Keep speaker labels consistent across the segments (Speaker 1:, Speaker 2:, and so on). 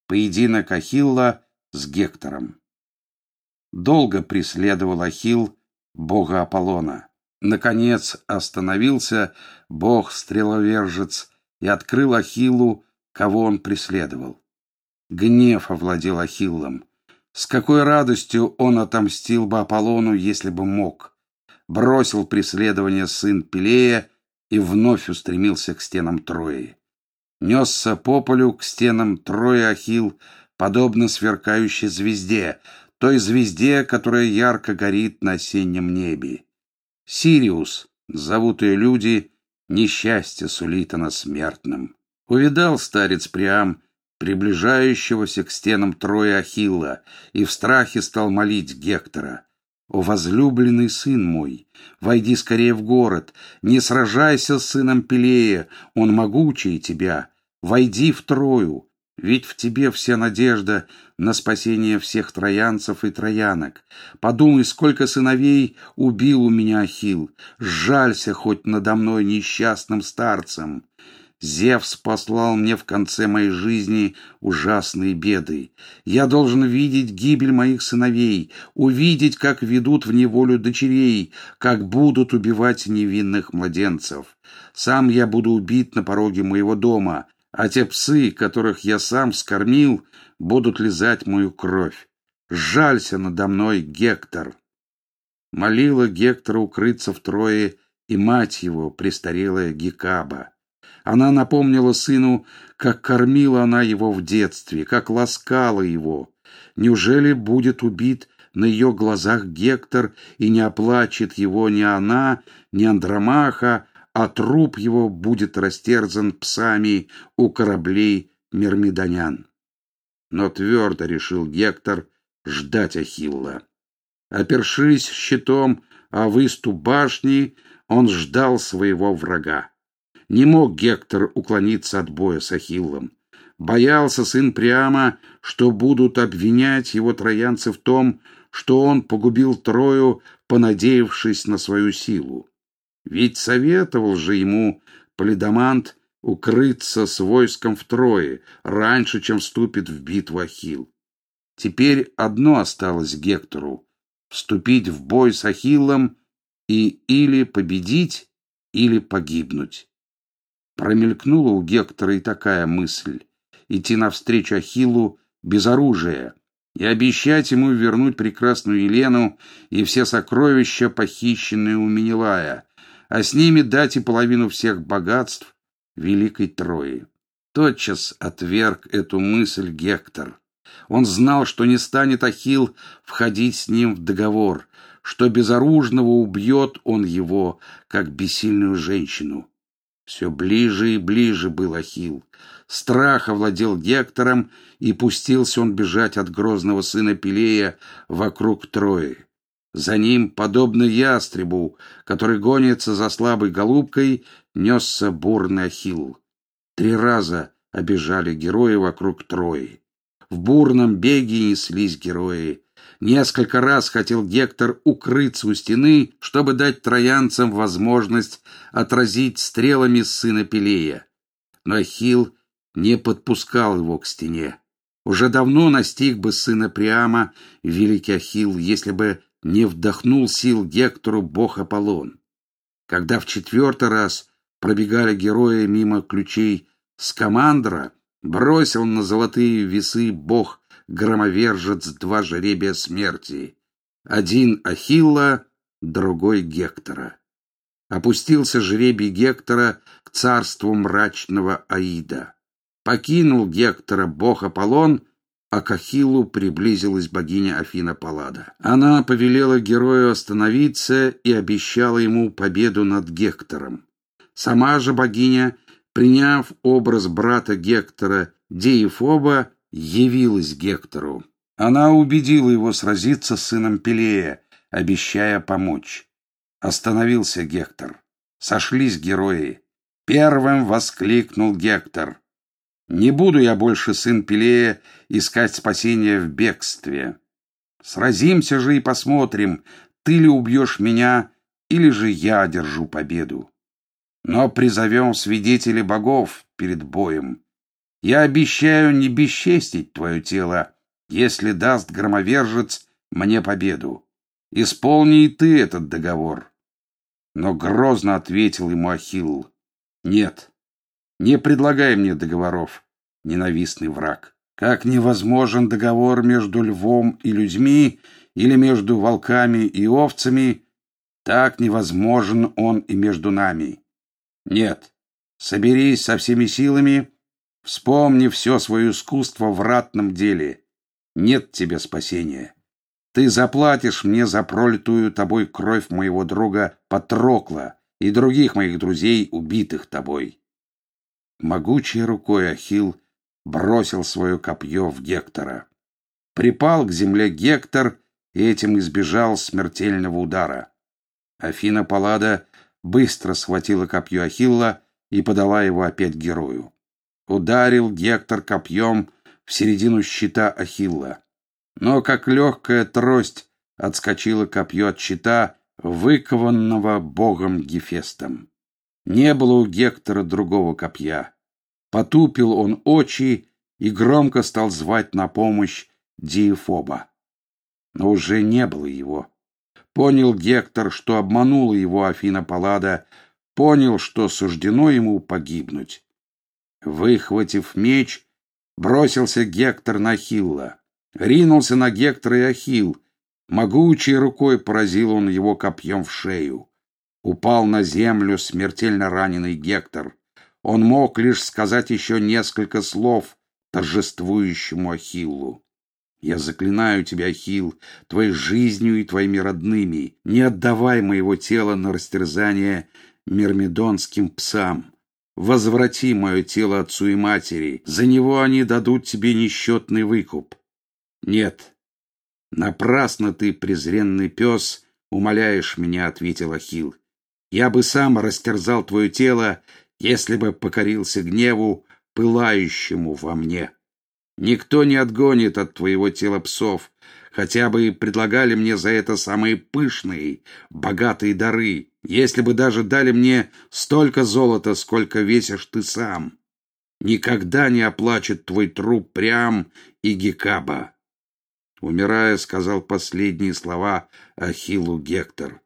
Speaker 1: Поединок Ахилла с Гектором. Долго преследовал Ахилл бога Аполлона. Наконец остановился бог-стреловержец и открыл Ахиллу, кого он преследовал. Гнев овладел Ахиллом. С какой радостью он отомстил бы Аполлону, если бы мог. Бросил преследование сын Пелея и вновь устремился к стенам Трои. Несся по полю к стенам Трои Ахилл, подобно сверкающей звезде, той звезде, которая ярко горит на осеннем небе. Сириус, зовут ее люди, несчастье сулит она смертным. Увидал старец Приам приближающегося к стенам Трои Ахилла и в страхе стал молить Гектора: «О, возлюбленный сын мой, войди скорее в город, не сражайся с сыном Пелея, он могучий тебя, войди в Трою, ведь в тебе вся надежда на спасение всех троянцев и троянок. Подумай, сколько сыновей убил у меня Ахилл, сжалься хоть надо мной несчастным старцем. Зевс послал мне в конце моей жизни ужасные беды. Я должен видеть гибель моих сыновей, увидеть, как ведут в неволю дочерей, как будут убивать невинных младенцев. Сам я буду убит на пороге моего дома, а те псы, которых я сам вскормил, будут лизать мою кровь. Сжалься надо мной, Гектор». Молила Гектора укрыться в Трое и мать его, престарелая Гекаба. Она напомнила сыну, как кормила она его в детстве, как ласкала его. Неужели будет убит на ее глазах Гектор, и не оплачет его ни она, ни Андромаха, а труп его будет растерзан псами у кораблей мирмидонян? Но твердо решил Гектор ждать Ахилла. Опершись щитом о выступ башни, он ждал своего врага. Не мог Гектор уклониться от боя с Ахиллом. Боялся сын Приама, что будут обвинять его троянцы в том, что он погубил Трою, понадеявшись на свою силу. Ведь советовал же ему Полидамант укрыться с войском в Трое раньше, чем вступит в битву Ахилл. Теперь одно осталось Гектору — вступить в бой с Ахиллом и или победить, или погибнуть. Промелькнула у Гектора и такая мысль — идти навстречу Ахиллу без оружия и обещать ему вернуть прекрасную Елену и все сокровища, похищенные у Менелая, а с ними дать и половину всех богатств Великой Трои. Тотчас отверг эту мысль Гектор. Он знал, что не станет Ахилл входить с ним в договор, что безоружного убьет он его, как бессильную женщину. Все ближе и ближе был Ахилл. Страх овладел Гектором, и пустился он бежать от грозного сына Пелея вокруг Трои. За ним, подобно ястребу, который гонится за слабой голубкой, несся бурный Ахилл. 3 раза обежали герои вокруг Трои. В бурном беге неслись герои. Несколько раз хотел Гектор укрыться у стены, чтобы дать троянцам возможность отразить стрелами сына Пелея. Но Ахилл не подпускал его к стене. Уже давно настиг бы сына Приама великий Ахилл, если бы не вдохнул сил Гектору бог Аполлон. Когда в 4-й раз пробегали герои мимо ключей Скамандра, бросил на золотые весы бог-громовержец 2 жребия смерти. Один Ахилла, другой Гектора. Опустился жребий Гектора к царству мрачного Аида. Покинул Гектора бог Аполлон, а к Ахиллу приблизилась богиня Афина Паллада. Она повелела герою остановиться и обещала ему победу над Гектором. Сама же богиня, приняв образ брата Гектора Деифоба, явилась Гектору. Она убедила его сразиться с сыном Пелея, обещая помочь. Остановился Гектор. Сошлись герои. Первым воскликнул Гектор: «Не буду я больше, сын Пелея, искать спасения в бегстве. Сразимся же и посмотрим, ты ли убьешь меня, или же я одержу победу. Но призовем свидетелей богов перед боем. Я обещаю не бесчестить твое тело, если даст громовержец мне победу. Исполни и ты этот договор». Но грозно ответил ему Ахилл: «Нет, не предлагай мне договоров, ненавистный враг. Как невозможен договор между львом и людьми или между волками и овцами, так невозможен он и между нами. Нет, соберись со всеми силами, вспомни все свое искусство в ратном деле. Нет тебе спасения. Ты заплатишь мне за пролитую тобой кровь моего друга Патрокла и других моих друзей, убитых тобой». Могучей рукой Ахилл бросил свое копье в Гектора. Припал к земле Гектор и этим избежал смертельного удара. Афина Паллада быстро схватила копье Ахилла и подала его опять герою. Ударил Гектор копьем в середину щита Ахилла. Но как легкая трость отскочило копье от щита, выкованного богом Гефестом. Не было у Гектора другого копья. Потупил он очи и громко стал звать на помощь Диефоба. Но уже не было его. Понял Гектор, что обманула его Афина Паллада, понял, что суждено ему погибнуть. Выхватив меч, бросился Гектор на Ахилла. Ринулся на Гектора и Ахилл. Могучей рукой поразил он его копьем в шею. Упал на землю смертельно раненый Гектор. Он мог лишь сказать еще несколько слов торжествующему Ахиллу. «Я заклинаю тебя, Ахилл, твоей жизнью и твоими родными, не отдавай моего тела на растерзание мирмидонским псам. Возврати мое тело отцу и матери, за него они дадут тебе несчетный выкуп». «Нет, напрасно ты, презренный пес, умоляешь меня», — ответил Ахилл. «Я бы сам растерзал твое тело, если бы покорился гневу, пылающему во мне. Никто не отгонит от твоего тела псов, хотя бы и предлагали мне за это самые пышные, богатые дары, если бы даже дали мне столько золота, сколько весишь ты сам. Никогда не оплачет твой труп Приам и Гекаба». Умирая, сказал последние слова Ахиллу Гектор.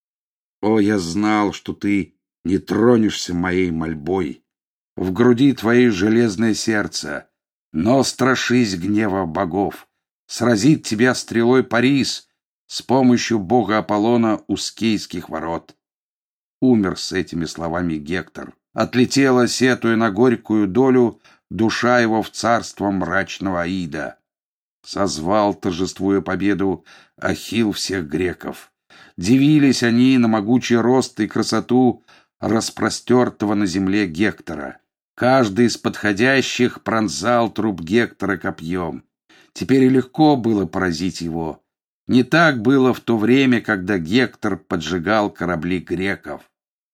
Speaker 1: «О, я знал, что ты не тронешься моей мольбой. В груди твоей железное сердце, но страшись гнева богов. Сразит тебя стрелой Парис с помощью бога Аполлона у Скейских ворот». Умер с этими словами Гектор. Отлетела, сетуя на горькую долю, душа его в царство мрачного Аида. Созвал, торжествуя победу, Ахилл всех греков. Дивились они на могучий рост и красоту распростертого на земле Гектора. Каждый из подходящих пронзал труп Гектора копьем. Теперь и легко было поразить его. Не так было в то время, когда Гектор поджигал корабли греков.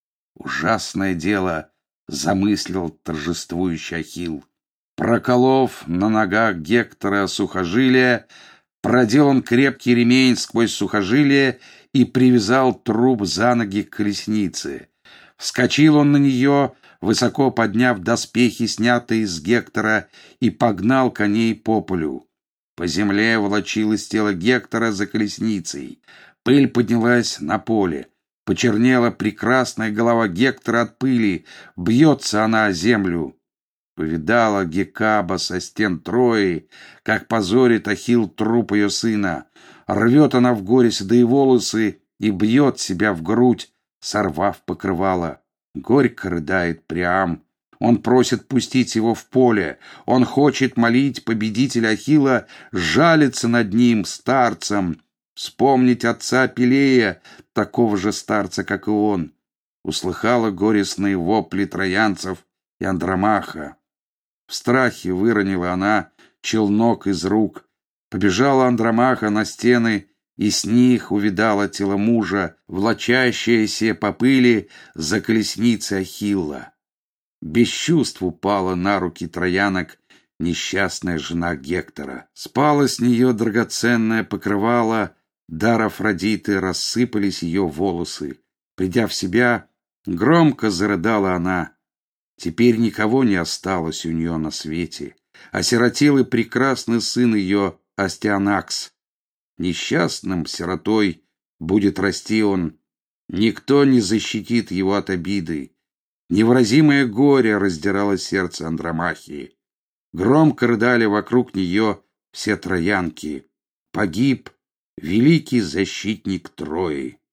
Speaker 1: Ужасное дело замыслил торжествующий Ахилл. Проколов на ногах Гектора сухожилия, продел он крепкий ремень сквозь сухожилие и привязал труп за ноги к колеснице. Вскочил он на нее, высоко подняв доспехи, снятые с Гектора, и погнал коней по полю. По земле волочилось тело Гектора за колесницей. Пыль поднялась на поле. Почернела прекрасная голова Гектора от пыли. Бьется она о землю. Повидала Гекаба со стен Трои, как позорит Ахилл труп ее сына. Рвет она в горе седые волосы и бьет себя в грудь, сорвав покрывало. Горько рыдает Приам. Он просит пустить его в поле. Он хочет молить победителя Ахилла жалиться над ним, старцем, вспомнить отца Пелея, такого же старца, как и он. Услыхала горестные вопли троянцев и Андромаха. В страхе выронила она челнок из рук. Побежала Андромаха на стены, и с них увидала тело мужа, влачащееся по пыли за колесницей Ахилла. Без чувств упала на руки троянок несчастная жена Гектора. Спала с нее драгоценное покрывало, дар Афродиты, рассыпались ее волосы. Придя в себя, громко зарыдала она. Теперь никого не осталось у нее на свете. Осиротел и прекрасный сын ее Астианакс. Несчастным сиротой будет расти он. Никто не защитит его от обиды. Невыразимое горе раздирало сердце Андромахии. Громко рыдали вокруг нее все троянки. Погиб великий защитник Трои.